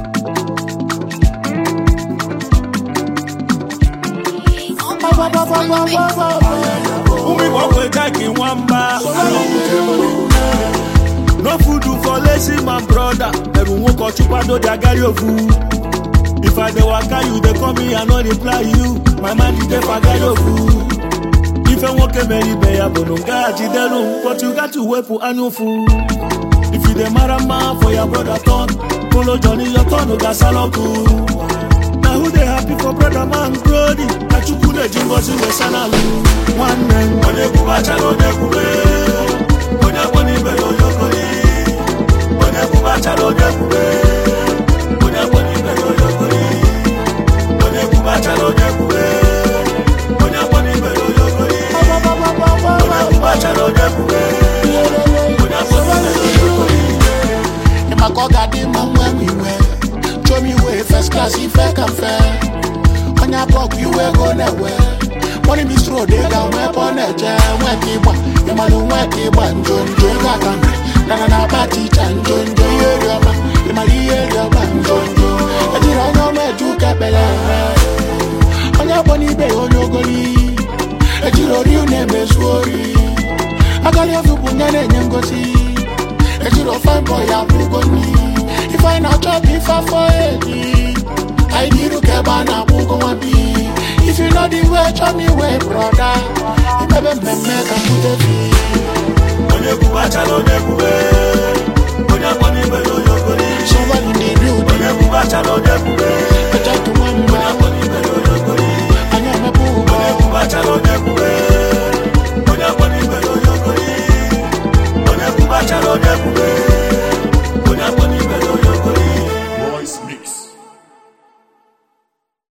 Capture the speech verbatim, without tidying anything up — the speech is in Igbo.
Umi won't take in one bar. No food for lazy man brother. Everyone got you pado they got your food. If I dey waka you they call me I no reply you. My man did they forget your food. If I walk a many bay abononga jidelu, but you got to wait for annual food. If you dey marry man for your brother turn, follow Johnny your turn no gas along. Now who they happy for brother man Brody? That you could have jingle in the sanalu. One man, when they go back, I know they go away. When they want to be your yokoli, when they go back, I know they go away. When they want to be your yokoli, when they go back, I know they go away. When they want to be your yokoli, when they go back, I know they go away. When they want to be your yokoli. If I go get him, I'm where we were. Show me way first class if I can fair. When I block you, we're gonna wear. Money be throw they down upon a jam. When people, you might know what they want. John Joe got them. Nana na party chan John Joe. You might hear your band John Joe. I did I know me to Capella. On your bunny bay on your gully. I did your name is worry. I got your food and then go see. I did a fine boy, I'm going me. If I not chop if I for it, I need to get by now, who go and be. If you know the way, chop me way, brother. You never make a put a fee. When you go back, I know they go away. When you want to be